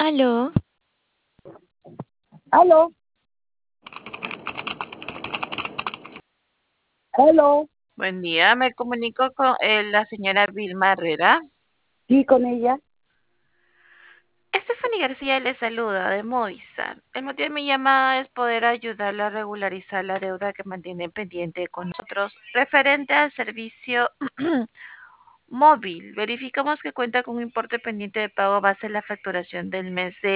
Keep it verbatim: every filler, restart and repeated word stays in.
Aló, Aló, aló, Buen día, me comunico con eh, la señora Vilma Herrera. sí, con ella. Stephanie García le saluda de Movistar. El motivo de mi llamada es poder ayudarle a regularizar la deuda que mantiene pendiente con nosotros referente al servicio móvil. Verificamos que cuenta con un importe pendiente de pago base en la facturación del mes de